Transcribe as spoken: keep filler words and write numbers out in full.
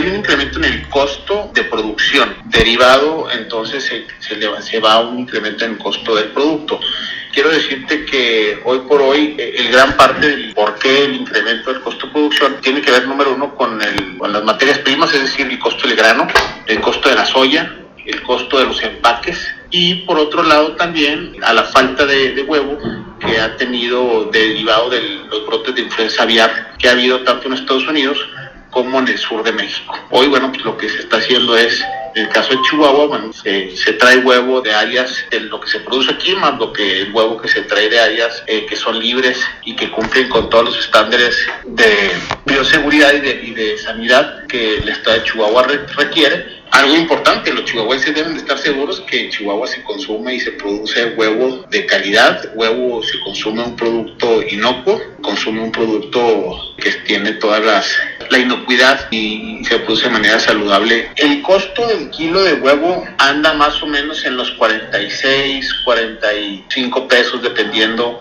hay un incremento en el costo de producción. Derivado, entonces se, se, le, se va a un incremento en el costo del producto. Quiero decirte que hoy por hoy el gran parte del por qué el incremento del costo de producción tiene que ver, número uno, con, el, con las materias primas, es decir, el costo del grano, el costo de la soya, el costo de los empaques, y por otro lado también a la falta de, de huevo que ha tenido derivado de los brotes de influenza aviar que ha habido tanto en Estados Unidos como en el sur de México. Hoy, bueno, pues lo que se está haciendo es, en el caso de Chihuahua, bueno, se, se trae huevo de áreas, de lo que se produce aquí, más lo que el huevo que se trae de áreas eh, que son libres y que cumplen con todos los estándares de bioseguridad y de, y de sanidad que el estado de Chihuahua re, requiere. Algo importante, los chihuahuenses deben de estar seguros que en Chihuahua se consume y se produce huevo de calidad, huevo se consume un producto inocuo, consume un producto que tiene todas las la inocuidad y se produce de manera saludable. El costo del kilo de huevo anda más o menos en los cuarenta y seis, cuarenta y cinco pesos dependiendo